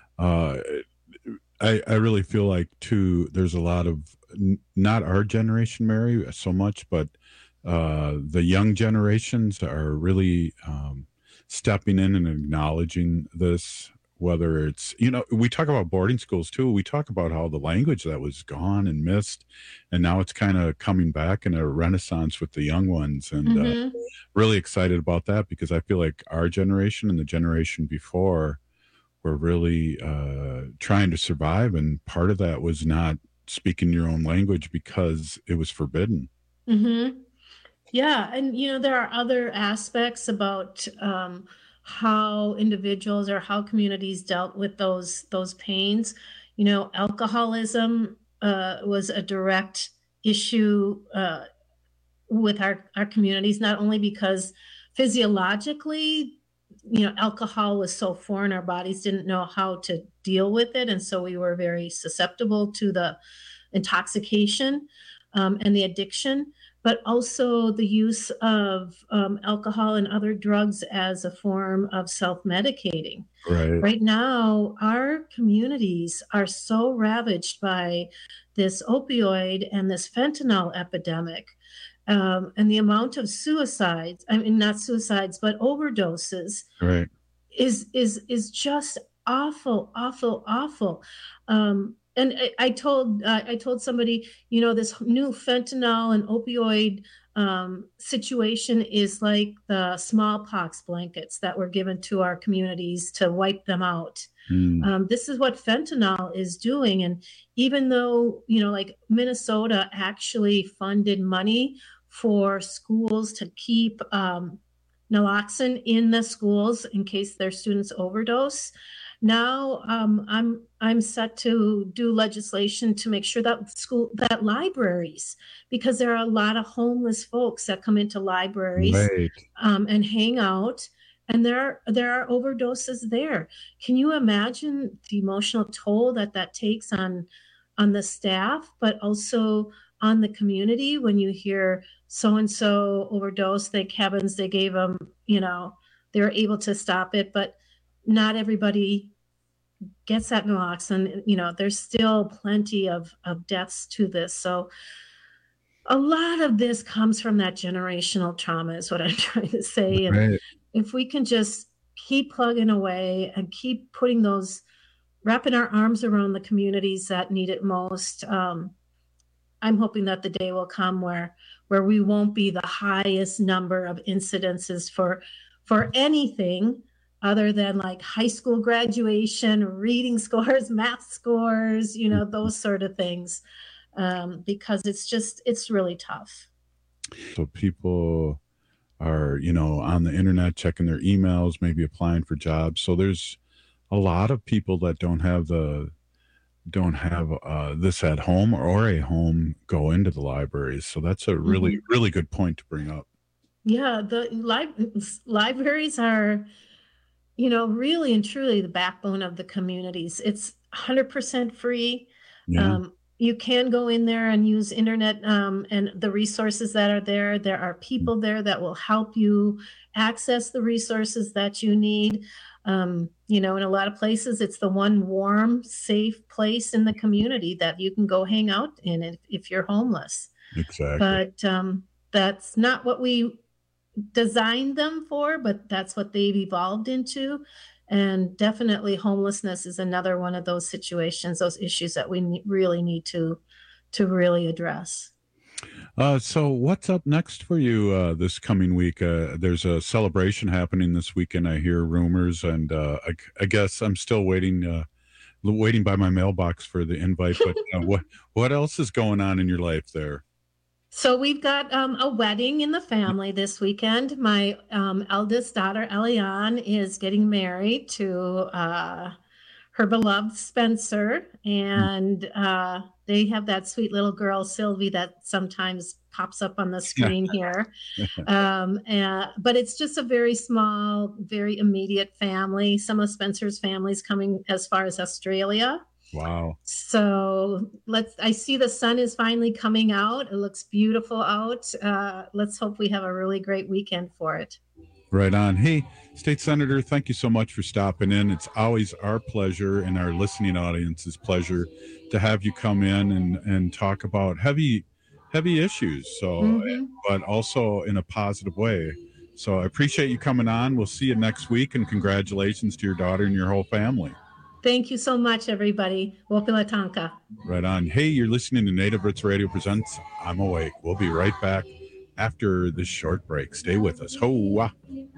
I really feel like, too, there's a lot of, not our generation, Mary, so much, but the young generations are really stepping in and acknowledging this. Whether it's, we talk about boarding schools too. We talk about how the language that was gone and missed, and now it's kind of coming back in a renaissance with the young ones. And really excited about that, because I feel like our generation and the generation before were really trying to survive. And part of that was not speaking your own language because it was forbidden. Mm-hmm. Yeah. And, there are other aspects about how individuals or how communities dealt with those pains. Alcoholism was a direct issue with our communities, not only because physiologically, alcohol was so foreign, our bodies didn't know how to deal with it. And so we were very susceptible to the intoxication and the addiction, but also the use of alcohol and other drugs as a form of self-medicating. Right now, our communities are so ravaged by this opioid and this fentanyl epidemic, and the amount of suicides, not suicides, but overdoses, is just awful, awful, awful. And I told somebody, this new fentanyl and opioid situation is like the smallpox blankets that were given to our communities to wipe them out. This is what fentanyl is doing. And even though, like Minnesota actually funded money for schools to keep naloxone in the schools in case their students overdose, Now I'm set to do legislation to make sure that libraries, because there are a lot of homeless folks that come into libraries and hang out, and there are overdoses there. Can you imagine the emotional toll that takes on the staff, but also on the community when you hear so-and-so overdose, thank heavens they gave them, they were able to stop it, but not everybody gets that naloxone. There's still plenty of deaths to this. So a lot of this comes from that generational trauma is what I'm trying to say. And if we can just keep plugging away and keep wrapping our arms around the communities that need it most, I'm hoping that the day will come where we won't be the highest number of incidences for anything other than like high school graduation, reading scores, math scores, those sort of things, because it's really tough. So people are, on the internet checking their emails, maybe applying for jobs. So there's a lot of people that don't have this at home or a home go into the libraries. So that's a really, really good point to bring up. Yeah, the libraries are, really and truly the backbone of the communities. It's 100% free. Yeah. You can go in there and use internet and the resources that are there. There are people there that will help you access the resources that you need. In a lot of places, it's the one warm, safe place in the community that you can go hang out in if you're homeless. Exactly. But that's not what we designed them for, but that's what they've evolved into. And definitely homelessness is another one of those situations, those issues that we really need to really address. So what's up next for you this coming week? There's a celebration happening this weekend. I hear rumors, and I guess I'm still waiting by my mailbox for the invite. But what else is going on in your life there? So we've got a wedding in the family this weekend. My eldest daughter, Eliane, is getting married to her beloved Spencer, and they have that sweet little girl, Sylvie, that sometimes pops up on the screen here. But it's just a very small, very immediate family. Some of Spencer's family's coming as far as Australia. Wow. So I see the sun is finally coming out. It looks beautiful out. Let's hope we have a really great weekend for it. Right on. Hey, State Senator, thank you so much for stopping in. It's always our pleasure and our listening audience's pleasure to have you come in and talk about heavy issues. So, but also in a positive way. So I appreciate you coming on. We'll see you next week, and congratulations to your daughter and your whole family. Thank you so much, everybody. Wopila Tonka. Right on. Hey, you're listening to Native Roots Radio Presents I'm Awake. We'll be right back after this short break. Stay with us. Hoa.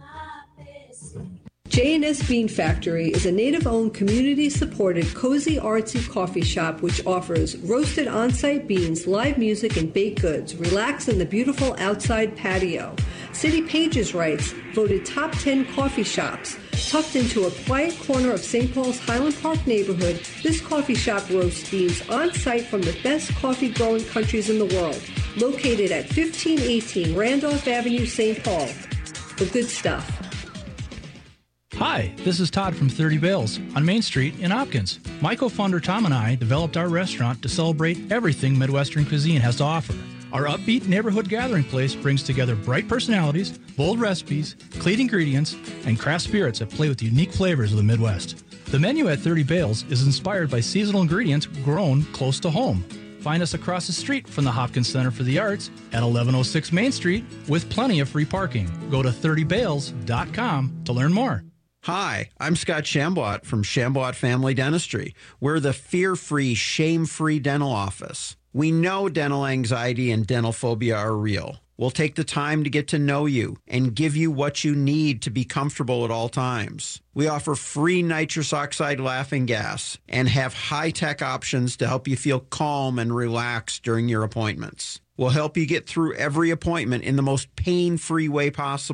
J&S Bean Factory is a Native-owned, community-supported, cozy, artsy coffee shop which offers roasted on-site beans, live music, and baked goods. Relax in the beautiful outside patio. City Pages writes, voted top 10 coffee shops. Tucked into a quiet corner of St. Paul's Highland Park neighborhood, this coffee shop roasts beans on-site from the best coffee-growing countries in the world. Located at 1518 Randolph Avenue, St. Paul. The good stuff. Hi, this is Todd from 30 Bales on Main Street in Hopkins. My co-founder Tom and I developed our restaurant to celebrate everything Midwestern cuisine has to offer. Our upbeat neighborhood gathering place brings together bright personalities, bold recipes, clean ingredients, and craft spirits that play with the unique flavors of the Midwest. The menu at 30 Bales is inspired by seasonal ingredients grown close to home. Find us across the street from the Hopkins Center for the Arts at 1106 Main Street with plenty of free parking. Go to 30bales.com to learn more. Hi, I'm Scott Shamblot from Shamblot Family Dentistry. We're the fear-free, shame-free dental office. We know dental anxiety and dental phobia are real. We'll take the time to get to know you and give you what you need to be comfortable at all times. We offer free nitrous oxide laughing gas and have high-tech options to help you feel calm and relaxed during your appointments. We'll help you get through every appointment in the most pain-free way possible.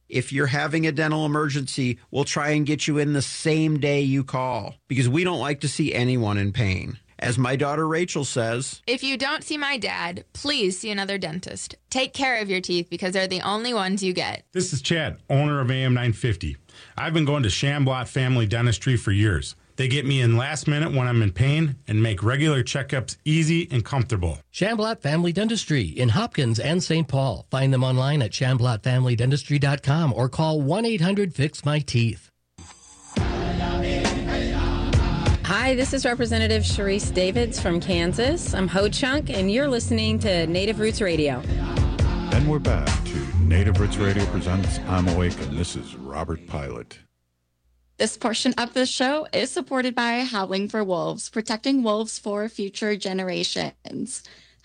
If you're having a dental emergency, we'll try and get you in the same day you call because we don't like to see anyone in pain. As my daughter Rachel says, if you don't see my dad, please see another dentist. Take care of your teeth because they're the only ones you get. This is Chad, owner of AM 950. I've been going to Shamblot Family Dentistry for years. They get me in last minute when I'm in pain and make regular checkups easy and comfortable. Shamblot Family Dentistry in Hopkins and St. Paul. Find them online at ShamblotFamilyDentistry.com or call 1-800-FIX-MY-TEETH. Hi, this is Representative Sharice Davids from Kansas. I'm Ho Chunk, and you're listening to Native Roots Radio. And we're back to Native Roots Radio presents I'm Awake, and this is Robert Pilot. This portion of the show is supported by Howling for Wolves, protecting wolves for future generations.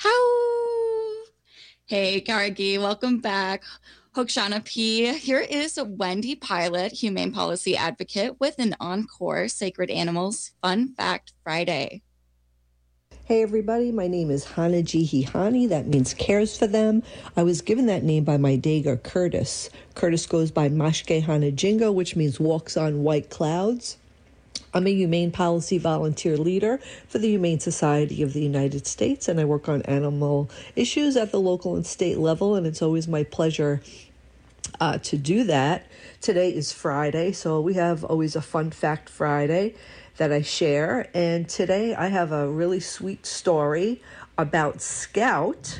How? Hey, Carnegie, welcome back. Hokshauna P. Here is Wendy Pilot, Humane Policy Advocate, with an encore Sacred Animals Fun Fact Friday. Hey everybody, my name is Hanajihi. That means cares for them. I was given that name by my Dega Curtis. Curtis goes by Mashke Hanajingo, which means walks on white clouds. I'm a Humane Policy Volunteer Leader for the Humane Society of the United States, and I work on animal issues at the local and state level, and it's always my pleasure to do that. Today is Friday, so we have always a Fun Fact Friday that I share, and today I have a really sweet story about Scout.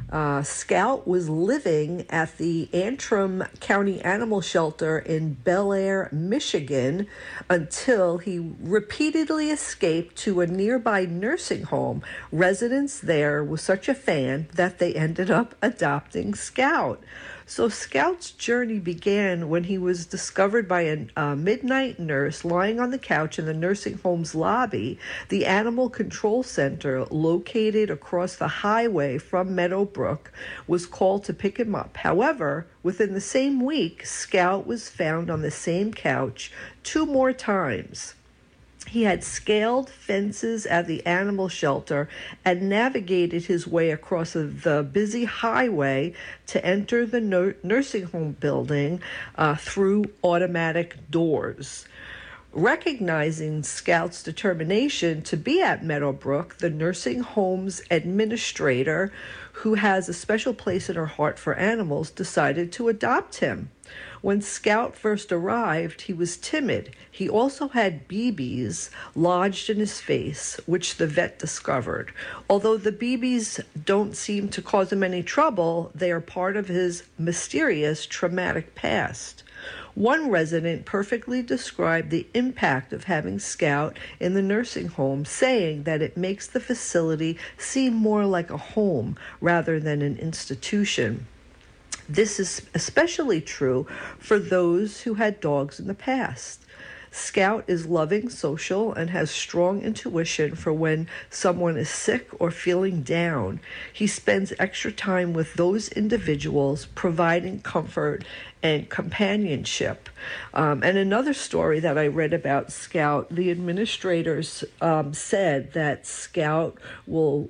Scout was living at the Antrim County Animal Shelter in Bel Air, Michigan, until he repeatedly escaped to a nearby nursing home. Residents there were such a fan that they ended up adopting Scout. So Scout's journey began when he was discovered by a midnight nurse lying on the couch in the nursing home's lobby. The Animal Control Center, located across the highway from Meadowbrook, was called to pick him up. However, within the same week, Scout was found on the same couch 2 more times. He had scaled fences at the animal shelter and navigated his way across the busy highway to enter the nursing home building through automatic doors. Recognizing Scout's determination to be at Meadowbrook, the nursing home's administrator, who has a special place in her heart for animals, decided to adopt him. When Scout first arrived, he was timid. He also had BBs lodged in his face, which the vet discovered. Although the BBs don't seem to cause him any trouble, they are part of his mysterious traumatic past. One resident perfectly described the impact of having Scout in the nursing home, saying that it makes the facility seem more like a home rather than an institution. This is especially true for those who had dogs in the past. Scout is loving, social, and has strong intuition for when someone is sick or feeling down. He spends extra time with those individuals, providing comfort and companionship. And another story that I read about Scout, the administrators said that Scout will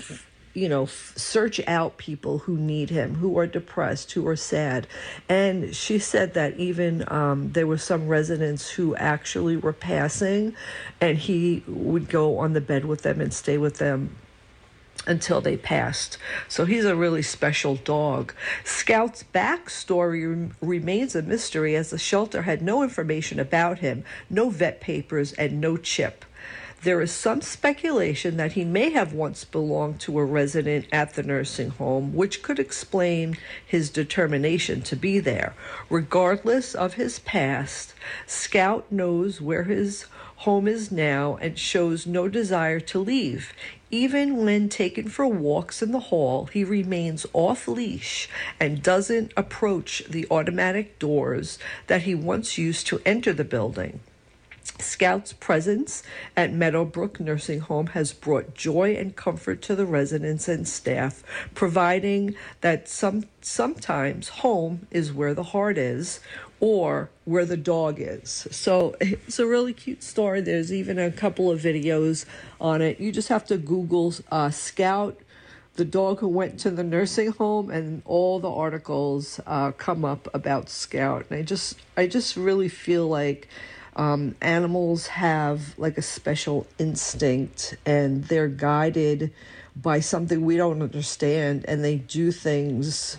search out people who need him, who are depressed, who are sad. And she said that even there were some residents who actually were passing, and he would go on the bed with them and stay with them until they passed. So he's a really special dog. Scout's backstory remains a mystery, as the shelter had no information about him, no vet papers, and no chip. There is some speculation that he may have once belonged to a resident at the nursing home, which could explain his determination to be there. Regardless of his past, Scout knows where his home is now and shows no desire to leave. Even when taken for walks in the hall, he remains off-leash and doesn't approach the automatic doors that he once used to enter the building. Scout's presence at Meadowbrook Nursing Home has brought joy and comfort to the residents and staff, providing that sometimes home is where the heart is, or where the dog is. So it's a really cute story. There's even a couple of videos on it. You just have to Google Scout, the dog who went to the nursing home, and all the articles come up about Scout. And I just really feel like animals have like a special instinct, and they're guided by something we don't understand, and they do things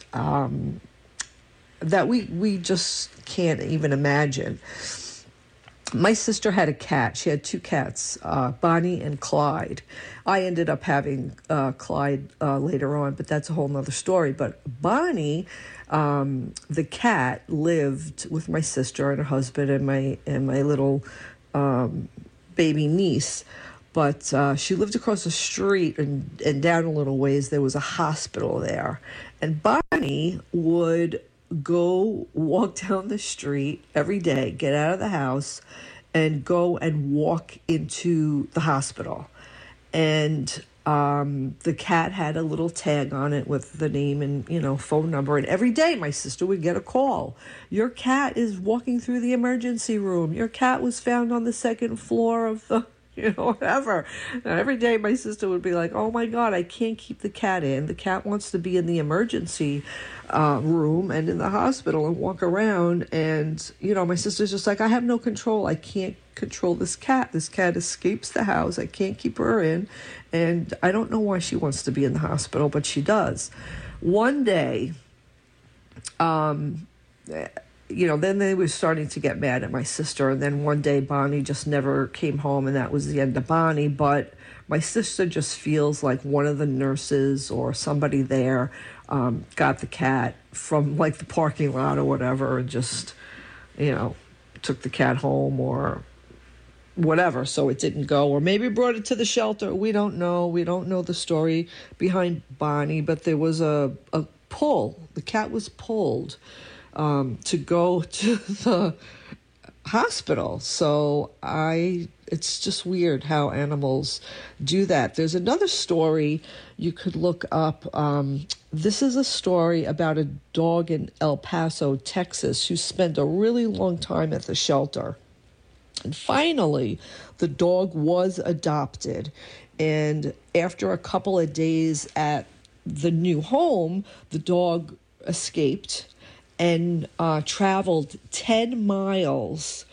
that we just can't even imagine. My sister had a cat. She had 2 cats, Bonnie and Clyde. I ended up having Clyde later on, but that's a whole nother story. But Bonnie, the cat, lived with my sister and her husband and my little baby niece. But she lived across the street, and down a little ways there was a hospital there. And Bonnie would go walk down the street every day, get out of the house, and go and walk into the hospital. And the cat had a little tag on it with the name and, phone number. And every day my sister would get a call. Your cat is walking through the emergency room. Your cat was found on the 2nd floor of the... whatever. And every day my sister would be like, oh my God, I can't keep the cat in. The cat wants to be in the emergency room and in the hospital and walk around. And, my sister's just like, I have no control. I can't control this cat. This cat escapes the house. I can't keep her in. And I don't know why she wants to be in the hospital, but she does. One day, then they were starting to get mad at my sister. And then one day Bonnie just never came home, and that was the end of Bonnie. But my sister just feels like one of the nurses or somebody there got the cat from like the parking lot or whatever, and just, took the cat home or whatever. So it didn't go, or maybe brought it to the shelter. We don't know. We don't know the story behind Bonnie, but there was a pull. The cat was pulled to go to the hospital. So it's just weird how animals do that. There's another story you could look up. This is a story about a dog in El Paso, Texas, who spent a really long time at the shelter. And finally, the dog was adopted. And after a couple of days at the new home, the dog escaped and traveled 10 miles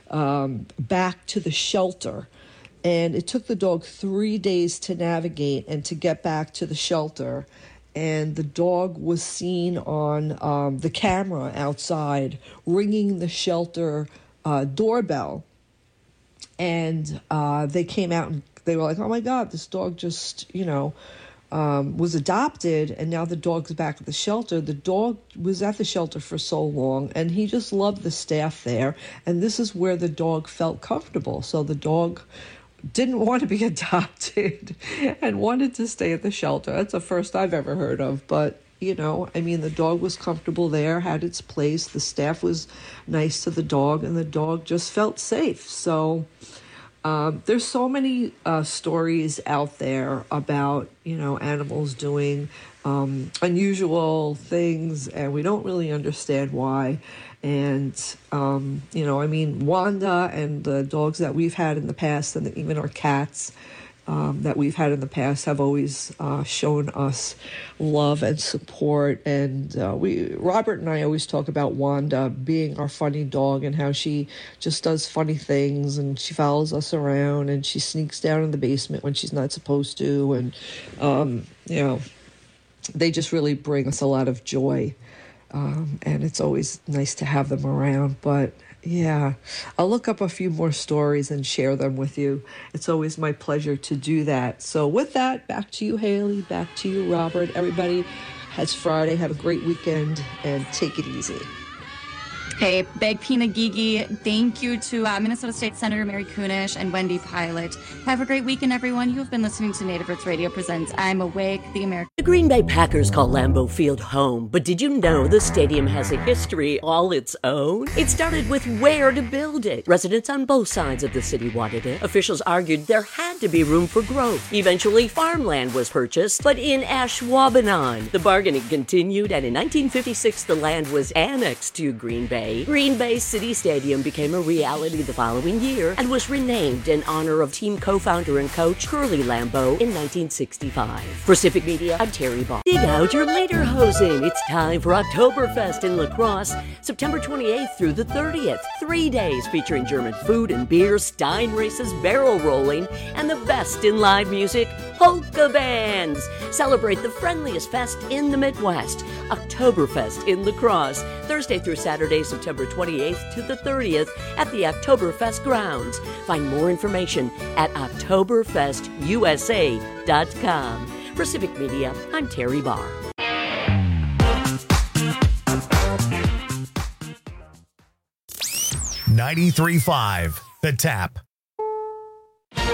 back to the shelter. And it took the dog 3 days to navigate and to get back to the shelter. And the dog was seen on the camera outside ringing the shelter doorbell. And they came out and they were like, oh my God, this dog just, was adopted, and now the dog's back at the shelter. The dog was at the shelter for so long, and he just loved the staff there, and this is where the dog felt comfortable. So the dog didn't want to be adopted and wanted to stay at the shelter. That's the first I've ever heard of, but the dog was comfortable there, had its place. The staff was nice to the dog, and the dog just felt safe. So there's so many stories out there about, animals doing unusual things, and we don't really understand why. And, Wanda and the dogs that we've had in the past, and even our cats that we've had in the past, have always shown us love and support. And Robert and I always talk about Wanda being our funny dog, and how she just does funny things, and she follows us around, and she sneaks down in the basement when she's not supposed to. And, they just really bring us a lot of joy. And it's always nice to have them around. But yeah, I'll look up a few more stories and share them with you. It's always my pleasure to do that. So with that, back to you, Haley, back to you, Robert. Everybody, it's Friday. Have a great weekend and take it easy. Hey, Big Pina Gigi, thank you to Minnesota State Senator Mary Kunesh and Wendy Pilot. Have a great weekend, everyone. You have been listening to Native Roots Radio presents I'm Awake, the American... The Green Bay Packers call Lambeau Field home, but did you know the stadium has a history all its own? It started with where to build it. Residents on both sides of the city wanted it. Officials argued there had to be room for growth. Eventually, farmland was purchased, but in Ashwaubenon, the bargaining continued, and in 1956, the land was annexed to Green Bay. yesterday. Green Bay City Stadium became a reality the following year and was renamed in honor of team co-founder and coach Curly Lambeau in 1965. For Civic Media, I'm Terry Ball. Dig out your lederhosen. It's time for Oktoberfest in La Crosse, September 28th through the 30th. 3 days featuring German food and beer, Stein races, barrel rolling, and the best in live music, polka bands. Celebrate the friendliest fest in the Midwest, Oktoberfest in La Crosse, Thursday through Saturday, September 28th to the 30th at the Oktoberfest grounds. Find more information at oktoberfestusa.com. For Civic Media, I'm Terry Barr. 93.5 The Tap.